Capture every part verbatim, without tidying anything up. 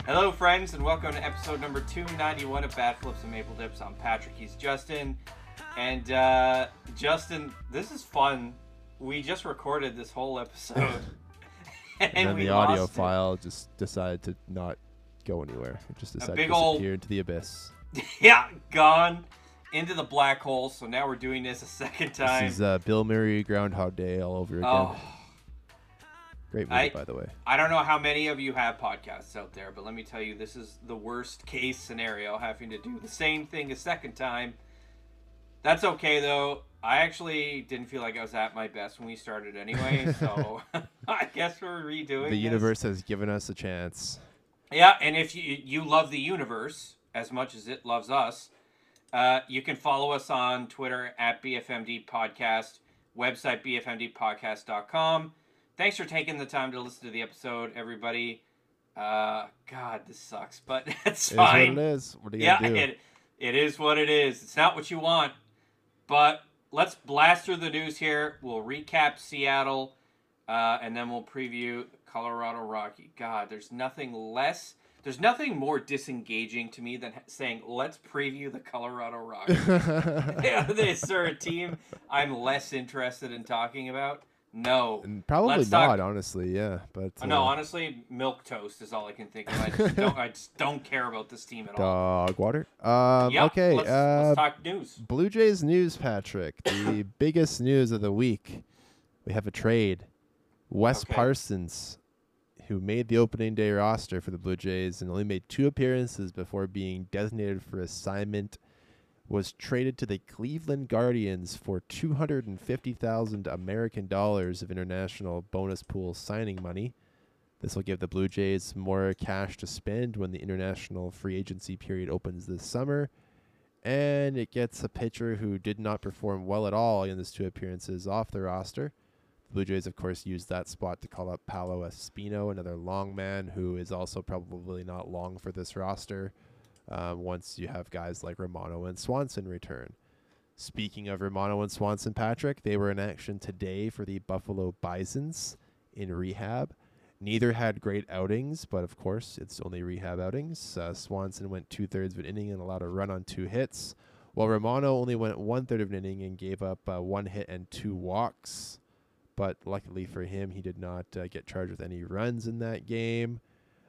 Hello, friends, and welcome to episode number two ninety-one of Bad Flips and Maple Dips. I'm Patrick, he's Justin. And, uh, Justin, this is fun. We just recorded this whole episode. and, and then we the audio lost file it. just decided to not go anywhere. It just decided big to disappear ol'- into the abyss. Yeah, gone into the black hole. So now we're doing this a second time. This is uh, Bill Murray Groundhog Day all over again. Oh, Great movie, I- by the way. I don't know how many of you have podcasts out there, but let me tell you, this is the worst case scenario, having to do the same thing a second time. That's okay, though. I actually didn't feel like I was at my best when we started anyway, so I guess we're redoing The this. universe has given us a chance. Yeah, and if you, you love the universe as much as it loves us, uh, you can follow us on Twitter at B F M D Podcast, website b f m d podcast dot com. Thanks for taking the time to listen to the episode, everybody. Uh, God, this sucks, but it's It fine. is what it is. What are you Yeah, going to do? it, it is what it is. It's not what you want. But let's blast through the news here. We'll recap Seattle, uh, and then we'll preview Colorado Rocky. God, there's nothing less... There's nothing more disengaging to me than saying, let's preview the Colorado Rockies. Yeah, is there a team I'm less interested in talking about? No. And probably Let's not, talk- honestly, yeah. But uh, No, honestly, milk toast is all I can think of. I just don't, I just don't care about this team at all. Dog water. Um, Yeah, okay, let's, uh, let's talk news. Blue Jays news, Patrick. The biggest news of the week. We have a trade. Wes Okay. Parsons, who made the opening day roster for the Blue Jays and only made two appearances before being designated for assignment, was traded to the Cleveland Guardians for two hundred fifty thousand American dollars of international bonus pool signing money. This will give the Blue Jays more cash to spend when the international free agency period opens this summer. And it gets a pitcher who did not perform well at all in his two appearances off the roster. The Blue Jays, of course, used that spot to call up Paolo Espino, another long man who is also probably not long for this roster um, once you have guys like Romano and Swanson return. Speaking of Romano and Swanson, Patrick, they were in action today for the Buffalo Bisons in rehab. Neither had great outings, but of course, it's only rehab outings. Uh, Swanson went two-thirds of an inning and allowed a run on two hits, while Romano only went one-third of an inning and gave up uh, one hit and two walks. But luckily for him, he did not uh, get charged with any runs in that game.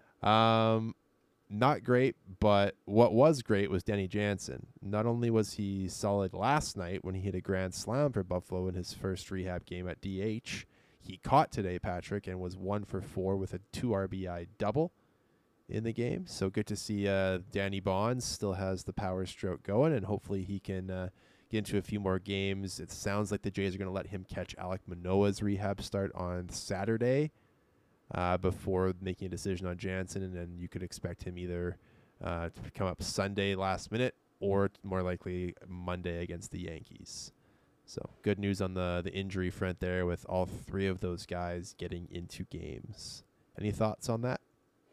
Um, not great, but what was great was Danny Jansen. Not only was he solid last night when he hit a grand slam for Buffalo in his first rehab game at D H, he caught today, Patrick, and was one for four with a two R B I double in the game. So good to see uh, Danny Bonds still has the power stroke going, and hopefully he can uh, get into a few more games. It sounds like the Jays are going to let him catch Alek Manoah's rehab start on Saturday uh, before making a decision on Jansen, and then you could expect him either uh, to come up Sunday last minute or more likely Monday against the Yankees. So good news on the, the injury front there with all three of those guys getting into games. Any thoughts on that?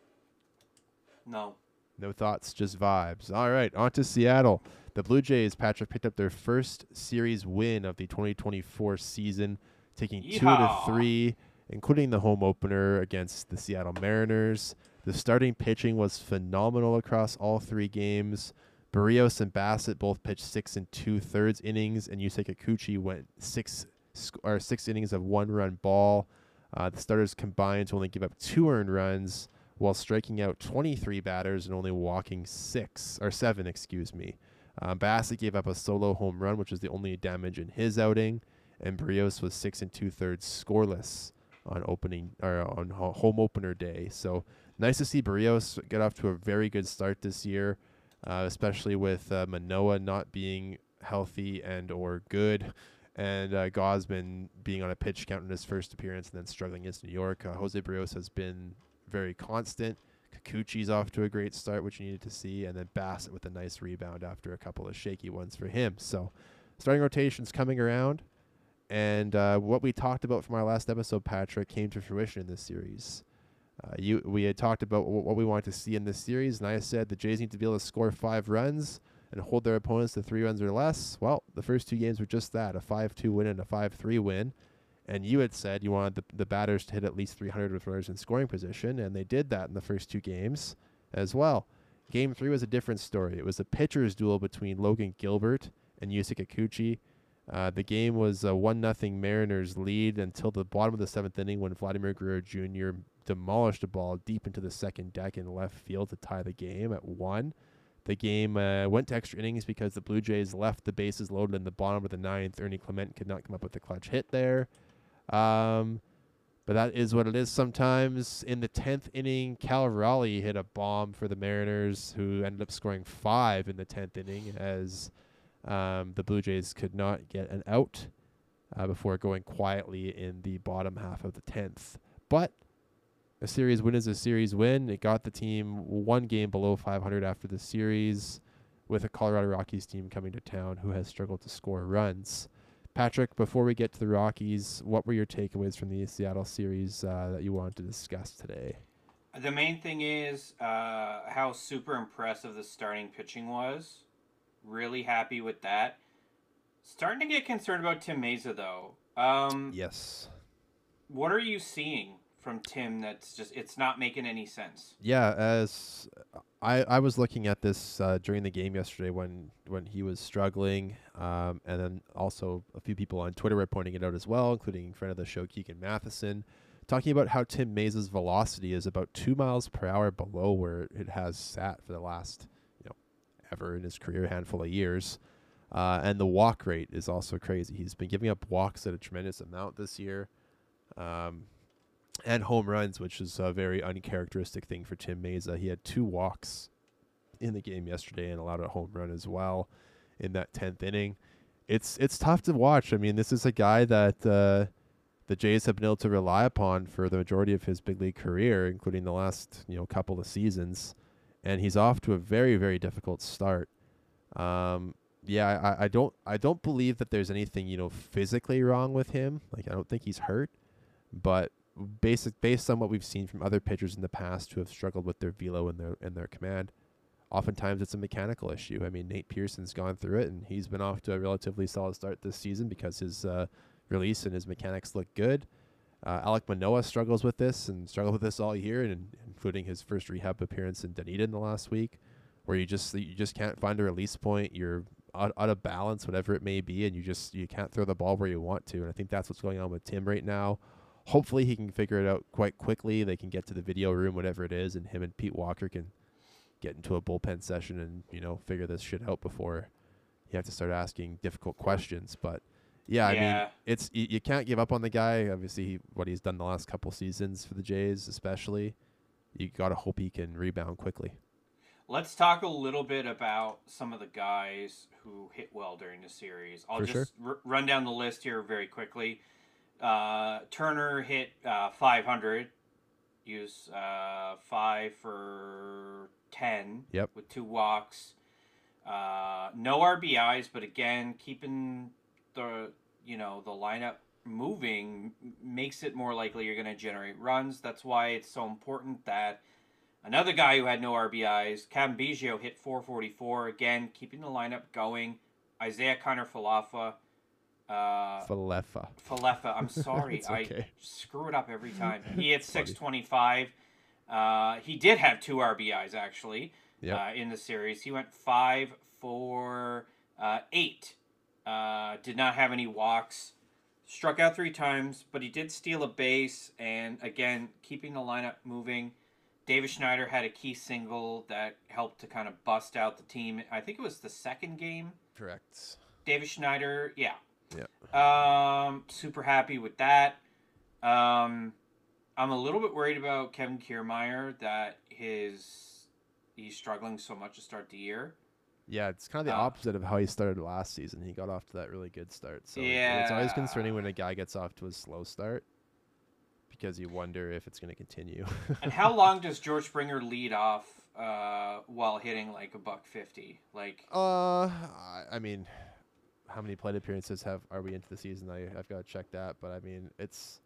No. No thoughts, just vibes. All right, on to Seattle. The Blue Jays, Patrick, picked up their first series win of the twenty twenty-four season, taking two out Yeehaw. of three, including the home opener against the Seattle Mariners. The starting pitching was phenomenal across all three games. Barrios and Bassett both pitched six and two-thirds innings, and Yusei Kikuchi went six sc- or six innings of one-run ball. Uh, the starters combined to only give up two earned runs, while striking out twenty-three batters and only walking six or seven, excuse me. Um, Bassett gave up a solo home run, which was the only damage in his outing, and Barrios was six and two-thirds scoreless on opening or on ho- home opener day. So nice to see Barrios get off to a very good start this year, uh, especially with uh, Manoah not being healthy and or good, and uh, Gosman being on a pitch count in his first appearance and then struggling against New York. Uh, Jose Barrios has been very constant. Kikuchi's off to a great start, which you needed to see, and then Bassett with a nice rebound after a couple of shaky ones for him. So starting rotation's coming around, and uh, what we talked about from our last episode, Patrick, came to fruition in this series. Uh, you, we had talked about w- what we wanted to see in this series, and I said the Jays need to be able to score five runs and hold their opponents to three runs or less. Well, the first two games were just that, a five two win and a five three win. And you had said you wanted the, the batters to hit at least three hundred with runners in scoring position, and they did that in the first two games. as well. Game three was a different story. It was a pitcher's duel between Logan Gilbert and Yusei Kikuchi. Uh, the game was a one nothing Mariners lead until the bottom of the seventh inning when Vladimir Guerrero Junior demolished a ball deep into the second deck in left field to tie the game at one. The game uh, went to extra innings because the Blue Jays left the bases loaded in the bottom of the ninth. Ernie Clement could not come up with a clutch hit there. Um, but that is what it is sometimes. In the tenth inning, Cal Raleigh hit a bomb for the Mariners, who ended up scoring five in the tenth inning as um, the Blue Jays could not get an out uh, before going quietly in the bottom half of the tenth. But a series win is a series win. It got the team one game below five hundred after the series, with a Colorado Rockies team coming to town who has struggled to score runs. Patrick, before we get to the Rockies, what were your takeaways from the Seattle series uh, that you wanted to discuss today? The main thing is uh, how super impressive the starting pitching was. Really happy with that. Starting to get concerned about Tim Mesa, though. Um, yes. What are you seeing from Tim that's just, it's not making any sense? Yeah, as I, I was looking at this uh, during the game yesterday when, when he was struggling, um, and then also a few people on Twitter were pointing it out as well, including friend of the show, Keegan Matheson, talking about how Tim Mesa's velocity is about two miles per hour below where it has sat for the last, you know, ever in his career, handful of years. Uh, and the walk rate is also crazy. He's been giving up walks at a tremendous amount this year. Um, and home runs, which is a very uncharacteristic thing for Tim Mesa. He had two walks in the game yesterday and allowed a home run as well in that tenth inning. It's it's tough to watch. I mean, this is a guy that uh, the Jays have been able to rely upon for the majority of his big league career, including the last you know couple of seasons, and he's off to a very very difficult start. Um, yeah, I, I don't I don't believe that there's anything you know physically wrong with him. Like I don't think he's hurt, but basic based on what we've seen from other pitchers in the past who have struggled with their velo and their and their command, oftentimes it's a mechanical issue. I mean, Nate Pearson's gone through it, and he's been off to a relatively solid start this season because his uh, release and his mechanics look good. Uh, Alek Manoah struggles with this and struggled with this all year, and including his first rehab appearance in Dunedin the last week, where you just you just can't find a release point. You're out, out of balance, whatever it may be, and you just you can't throw the ball where you want to. And I think that's what's going on with Tim right now. Hopefully he can figure it out quite quickly. They can get to the video room, whatever it is, and him and Pete Walker can get into a bullpen session and, you know, figure this shit out before you have to start asking difficult questions. But, yeah, yeah. I mean, it's you, you can't give up on the guy. Obviously, he, what he's done the last couple seasons for the Jays especially, you got to hope he can rebound quickly. Let's talk a little bit about some of the guys who hit well during the series. I'll For just sure. r- run down the list here very quickly. Uh, Turner hit uh, five hundred, used uh, five for ten Yep. with two walks. Uh, no R B Is, but again, keeping the you know the lineup moving makes it more likely you're going to generate runs. That's why it's so important that another guy who had no R B Is, Cam Biggio, hit four forty-four. Again, keeping the lineup going. Isaiah Kiner-Falefa. Uh, Falefa. Falefa, I'm sorry. okay. I screw it up every time. He hit six twenty-five. Uh, he did have two R B Is, actually, Yep. uh, in the series. He went five for uh, eight. Uh, did not have any walks. Struck out three times, but he did steal a base. And, again, keeping the lineup moving. Davis Schneider had a key single that helped to kind of bust out the team. I think it was the second game. Correct. Davis Schneider, yeah. Yeah. Um, super happy with that. Um, I'm a little bit worried about Kevin Kiermaier that his he's struggling so much to start the year. Yeah, it's kind of the Uh, opposite of how he started last season. He got off to that really good start. So Yeah. it's always concerning when a guy gets off to a slow start because you wonder if it's going to continue. And how long does George Springer lead off uh, while hitting like a buck fifty? Like, uh, I, I mean, how many plate appearances have are we into the season? I I've got to check that, but I mean, it's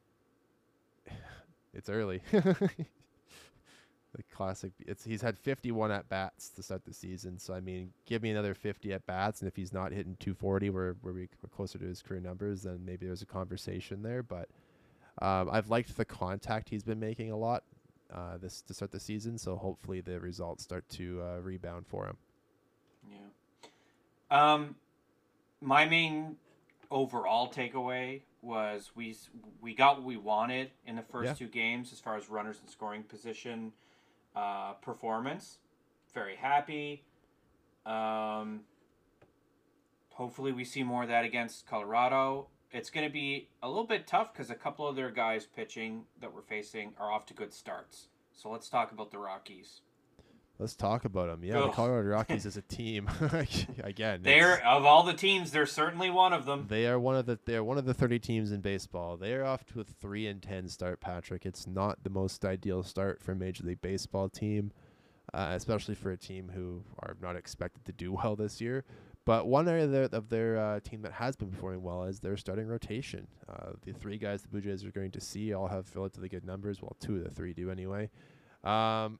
it's early. The classic. It's he's had fifty-one at bats to start the season. So I mean, give me another fifty at bats, and if he's not hitting two forty, where where we- we're closer to his career numbers, then maybe there's a conversation there. But um, I've liked the contact he's been making a lot uh, this to start the season. So hopefully the results start to uh, rebound for him. Yeah. Um, my main overall takeaway was we s- we got what we wanted in the first Yeah. two games as far as runners and scoring position uh, performance. Very happy. Um, hopefully we see more of that against Colorado. It's going to be a little bit tough because a couple of their guys pitching that we're facing are off to good starts. So let's talk about the Rockies. Let's talk about them. Yeah, the Ugh. Colorado Rockies as a team. Again, They're it's- of all the teams, they're certainly one of them. they are one of the they are one of the thirty teams in baseball. They are off to a three and ten start, Patrick. It's not the most ideal start for a Major League Baseball team, uh, especially for a team who are not expected to do well this year. But one area of their, of their uh, team that has been performing well is their starting rotation. Uh, the three guys the Blue Jays are going to see all have relatively good numbers. Well, two of the three do anyway. Um,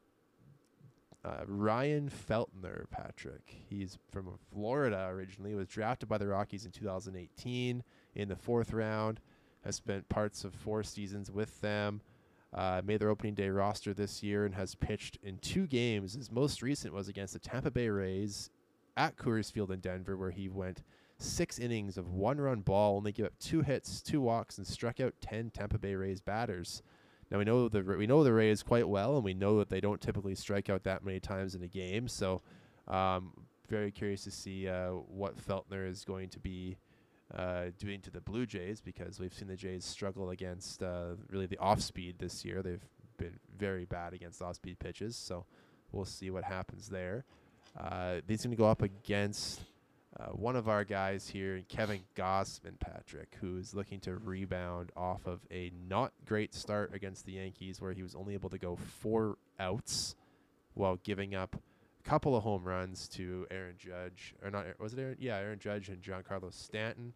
Uh, Ryan Feltner, Patrick. He's from Florida originally. Was drafted by the Rockies in two thousand eighteen in the fourth round. Has spent parts of four seasons with them. Uh, made their opening day roster this year and has pitched in two games. His most recent was against the Tampa Bay Rays at Coors Field in Denver, where he went six innings of one-run ball, only gave up two hits, two walks, and struck out ten Tampa Bay Rays batters. Now we know the we know the Rays quite well, and we know that they don't typically strike out that many times in a game. So, um, very curious to see uh, what Feltner is going to be uh, doing to the Blue Jays, because we've seen the Jays struggle against uh, really the off speed this year. They've been very bad against off speed pitches. So, we'll see what happens there. Uh, he's going to go up against Uh, one of our guys here, Kevin Gausman, Patrick, who is looking to rebound off of a not great start against the Yankees, where he was only able to go four outs while giving up a couple of home runs to Aaron Judge, or not? Was it Aaron? Yeah, Aaron Judge and Giancarlo Stanton.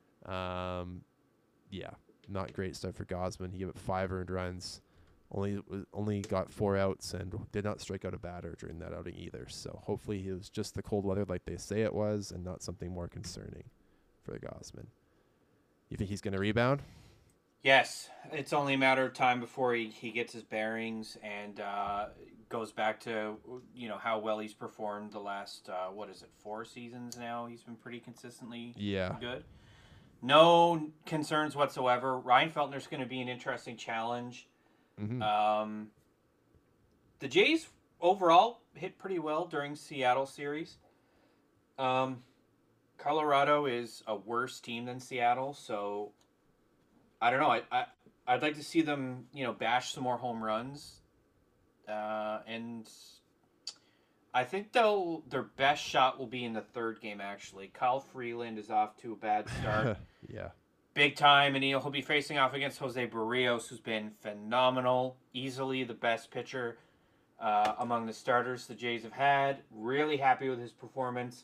Um, yeah, not great start for Gausman. He gave up five earned runs. Only only got four outs and did not strike out a batter during that outing either. So hopefully it was just the cold weather like they say it was, and not something more concerning for Gausman. You think he's going to rebound? Yes, it's only a matter of time before he, he gets his bearings and uh, goes back to, you know, how well he's performed the last, uh, what is it, four seasons now? He's been pretty consistently Yeah. good. No concerns whatsoever. Ryan Feltner's going to be an interesting challenge. Mm-hmm. Um, the Jays overall hit pretty well during Seattle series. Um, Colorado is a worse team than Seattle, so I don't know. I, I I'd like to see them, you know, bash some more home runs, uh, and I think they'll their best shot will be in the third game. Actually, Kyle Freeland is off to a bad start. Yeah. Big time, and he'll, he'll be facing off against Jose Barrios, who's been phenomenal, easily the best pitcher uh, among the starters the Jays have had. Really happy with his performance.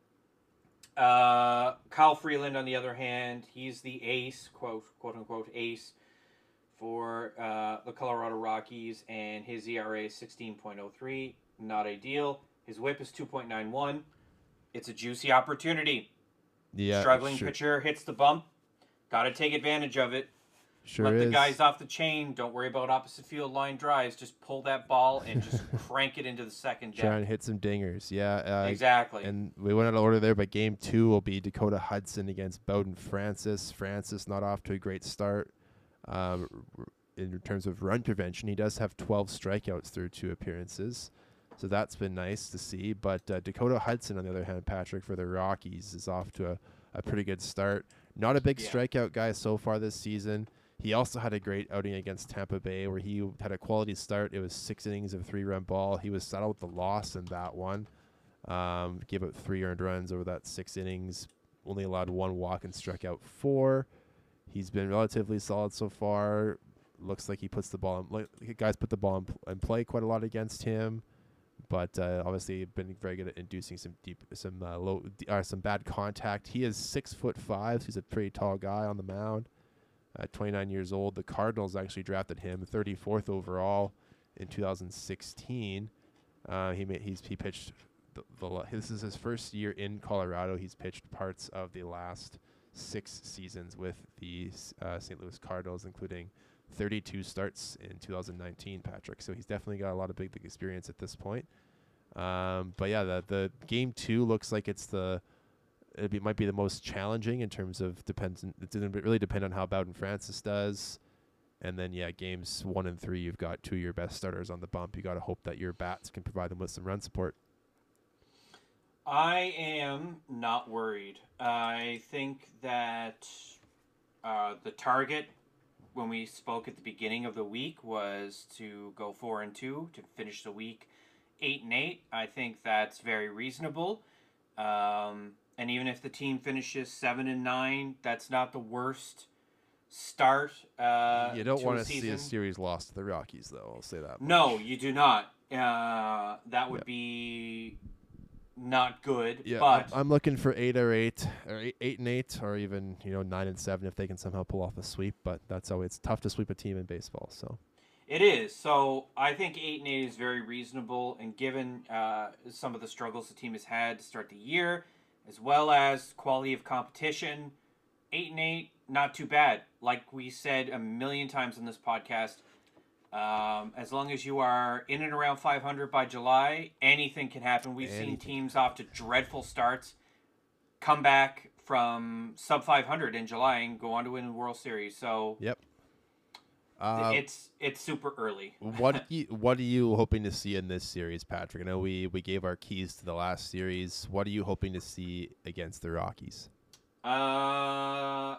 Uh, Kyle Freeland, on the other hand, he's the ace, quote, quote unquote, ace for uh, the Colorado Rockies, and his E R A is sixteen point oh three. Not ideal. His whip is two point nine one. It's a juicy opportunity. Yeah. Struggling sure, pitcher hits the bump. Got to take advantage of it. Sure Let is. the guys off the chain. Don't worry about opposite field line drives. Just pull that ball and just crank it into the second Try deck. and hit some dingers. Yeah. Uh, Exactly. And we went out of order there, but game two will be Dakota Hudson against Bowden Francis. Francis not off to a great start. Um, r- in terms of run prevention, he does have twelve strikeouts through two appearances. So that's been nice to see. But uh, Dakota Hudson, on the other hand, Patrick, for the Rockies, is off to a, a pretty good start. Not a big Yeah. strikeout guy so far this season. He also had a great outing against Tampa Bay where he had a quality start. It was six innings of three-run ball. He was saddled with the loss in that one. Um, gave up three earned runs over that six innings. Only allowed one walk and struck out four. He's been relatively solid so far. Looks like he puts the ball in, like, guys put the ball in, pl- in play quite a lot against him. But uh, obviously been very good at inducing some deep, some uh, low, d- uh, some bad contact. He is six foot five. So he's a pretty tall guy on the mound. At twenty-nine years old, the Cardinals actually drafted him thirty-fourth overall in two thousand sixteen. Uh, he made, he's he pitched. The, the this is his first year in Colorado. He's pitched parts of the last six seasons with the uh, Saint Louis Cardinals, including thirty-two starts in two thousand nineteen, Patrick. So he's definitely got a lot of big league experience at this point. Um, but yeah, the the game two looks like it's the it be, might be the most challenging in terms of depends. It's going to really depend on how Bowden Francis does. And then yeah, games one and three, you've got two of your best starters on the bump. You got to hope that your bats can provide them with some run support. I am not worried. I think that uh, the target when we spoke at the beginning of the week was to go four and two to finish the week eight and eight. I think that's very reasonable. Um, and even if the team finishes seven and nine, that's not the worst start. Uh, you don't want to season. see a series lost to the Rockies, though. I'll say that much. No, you do not. Uh, that would Yeah. be not good. Yeah, but I'm, I'm looking for eight or eight, or eight, eight and eight, or even you know nine and seven if they can somehow pull off a sweep. But that's always it's tough to sweep a team in baseball. So it is. So I think eight and eight is very reasonable, and given uh, some of the struggles the team has had to start the year, as well as quality of competition, eight and eight not too bad. Like we said a million times on this podcast. Um, as long as you are in and around five hundred by July, anything can happen. We've Anything. seen teams off to dreadful starts come back from sub five hundred in July and go on to win the World Series. So yep. Uh, it's it's super early. what you, what are you hoping to see in this series, Patrick? I know we, we gave our keys to the last series. What are you hoping to see against the Rockies? Uh,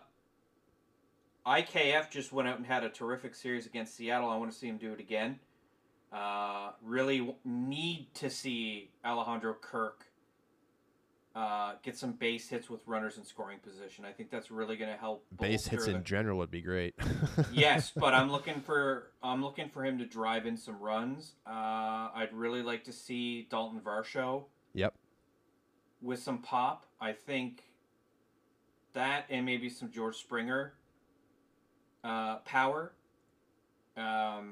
I K F just went out and had a terrific series against Seattle. I want to see him do it again. Uh, really w- need to see Alejandro Kirk uh, get some base hits with runners in scoring position. I think that's really going to help. Base hits bolster in the- general would be great. Yes, but I'm looking for I'm looking for him to drive in some runs. Uh, I'd really like to see Dalton Varsho Yep. with some pop. I think that and maybe some George Springer uh, power. Um,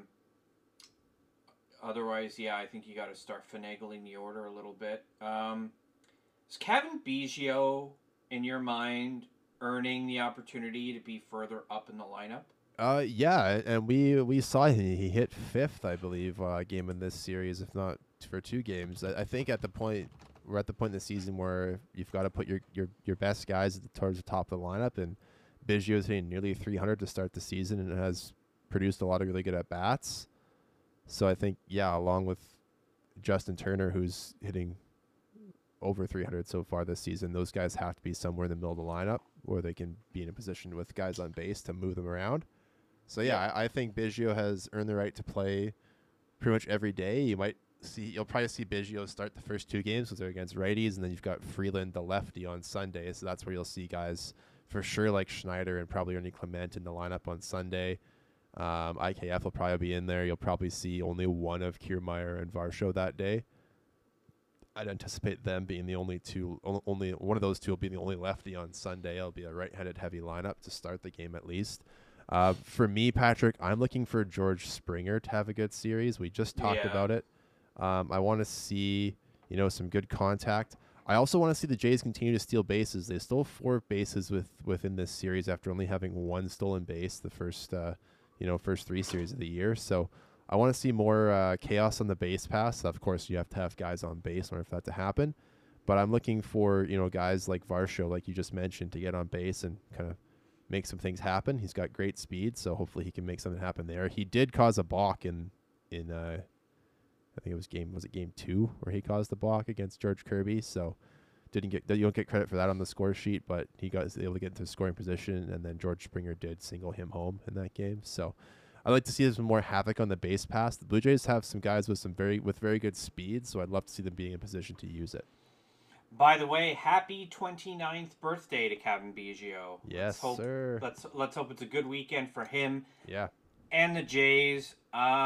otherwise, yeah, I think you got to start finagling the order a little bit. Um, is Kevin Biggio, in your mind, earning the opportunity to be further up in the lineup? Uh, yeah, and we we saw him. He hit fifth, I believe, uh, game in this series, if not for two games. I, I think at the point we're at the point in the season where you've got to put your, your, your best guys towards the top of the lineup, and Biggio is hitting nearly three hundred to start the season and has produced a lot of really good at bats. So I think, yeah, along with Justin Turner, who's hitting over three hundred so far this season, those guys have to be somewhere in the middle of the lineup where they can be in a position with guys on base to move them around. So yeah, I, I think Biggio has earned the right to play pretty much every day. You might see, you'll probably see Biggio start the first two games because they're against righties, and then you've got Freeland, the lefty, on Sunday. So that's where you'll see guys for sure like Schneider and probably Ernie Clement in the lineup on Sunday. Um, I K F will probably be in there. You'll probably see only one of Kiermaier and Varsho that day. I'd anticipate them being the only two, o- only one of those two will be the only lefty on Sunday. It'll be a right-handed heavy lineup to start the game at least. Uh, for me, Patrick, I'm looking for George Springer to have a good series. We just talked Yeah. about it. Um, I want to see, you know, some good contact. I also want to see the Jays continue to steal bases. They stole four bases with within this series after only having one stolen base the first, uh, you know, first three series of the year. So I want to see more uh, chaos on the base pass. Of course, you have to have guys on base in order for that to happen. But I'm looking for, you know, guys like Varsho, like you just mentioned, to get on base and kind of make some things happen. He's got great speed, so hopefully he can make something happen there. He did cause a balk in, in uh, I think it was game, was it game two where he caused the balk against George Kirby? So didn't get, you don't get credit for that on the score sheet, but he got was able to get into scoring position, and then George Springer did single him home in that game. So I'd like to see some more havoc on the base pass. The Blue Jays have some guys with some very with very good speed, so I'd love to see them being in position to use it. By the way, happy twenty-ninth birthday to Kevin Biggio. Yes, let's hope, sir. Let's let's hope it's a good weekend for him Yeah. and the Jays.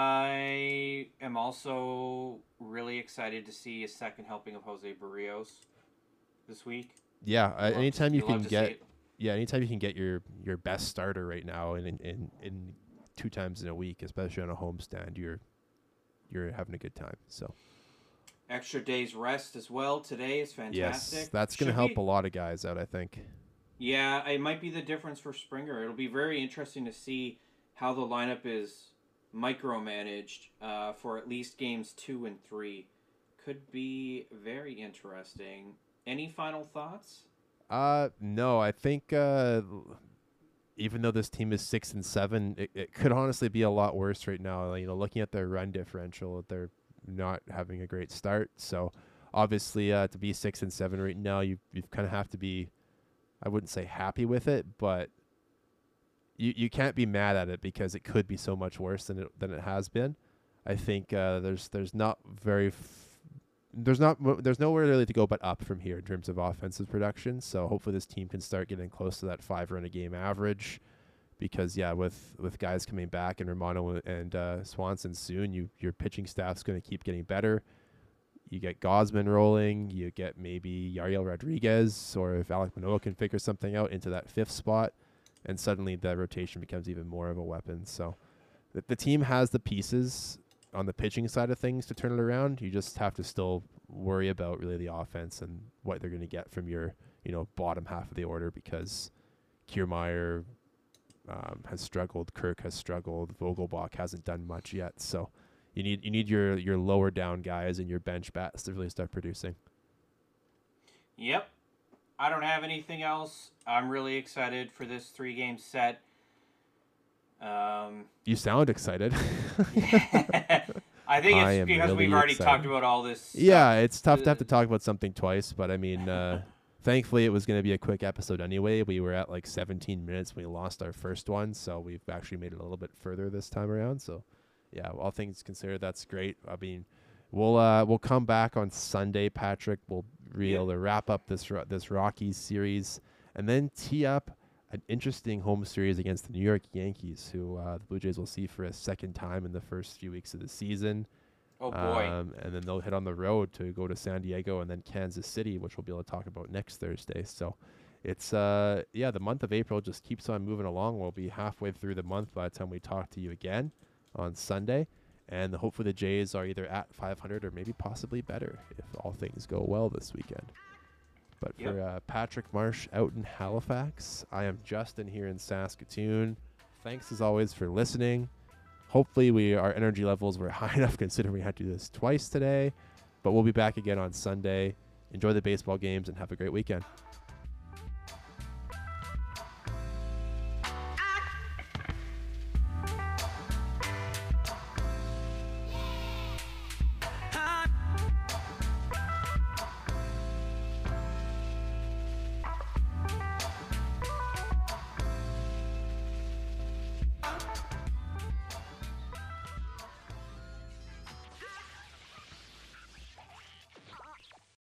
I am also really excited to see a second helping of Jose Barrios this week. Yeah, uh, Love to- anytime you love can to see get it. yeah, anytime you can get your your best starter right now in in, in in two times in a week, especially on a homestand, you're you're having a good time. So Extra day's rest as well today is fantastic. yes, that's going to Should help be- a lot of guys out, I think. Yeah, it might be the difference for Springer. It'll be very interesting to see how the lineup is micromanaged uh, for at least games two and three. Could be very interesting. Any final thoughts? Uh, no, I think uh, even though this team is six and seven, it, it could honestly be a lot worse right now. You know, looking at their run differential, they're not having a great start. So obviously, uh, to be six and seven right now, you you kind of have to be, I wouldn't say happy with it, but you you can't be mad at it because it could be so much worse than it than it has been. I think uh, there's there's not very f- there's not mo- there's nowhere really to go but up from here in terms of offensive production. So hopefully this team can start getting close to that five run a game average. Because yeah, with with guys coming back and Romano and uh, Swanson soon, you your pitching staff's going to keep getting better. You get Gosman rolling, you get maybe Yariel Rodriguez, or if Alek Manoah can figure something out into that fifth spot, and suddenly the rotation becomes even more of a weapon. So the, the team has the pieces on the pitching side of things to turn it around. You just have to still worry about really the offense and what they're going to get from your, you know, bottom half of the order, because Kiermaier um, has struggled, Kirk has struggled, Vogelbach hasn't done much yet. So you need you need your your lower down guys and your bench bats to really start producing. Yep. I don't have anything else. I'm really excited for this three game set. Um, you sound excited. I think I it's am because really we've already excited. talked about all this stuff. Yeah, it's tough to have to talk about something twice, but I mean, uh, thankfully it was going to be a quick episode anyway. We were at like seventeen minutes when we lost our first one, so we've actually made it a little bit further this time around. So, yeah, all things considered, that's great. I mean, we'll uh, we'll come back on Sunday, Patrick. We'll be able to wrap up this ro- this Rockies series and then tee up an interesting home series against the New York Yankees, who uh, the Blue Jays will see for a second time in the first few weeks of the season. Oh, boy. Um, and then they'll hit on the road to go to San Diego and then Kansas City, which we'll be able to talk about next Thursday. So it's, uh, yeah, the month of April just keeps on moving along. We'll be halfway through the month by the time we talk to you again on Sunday. And hopefully the Jays are either at five hundred or maybe possibly better if all things go well this weekend. But Yep. for uh, Patrick Marsh out in Halifax, I am Justin here in Saskatoon. Thanks as always for listening. Hopefully we our energy levels were high enough considering we had to do this twice today. But we'll be back again on Sunday. Enjoy the baseball games and have a great weekend.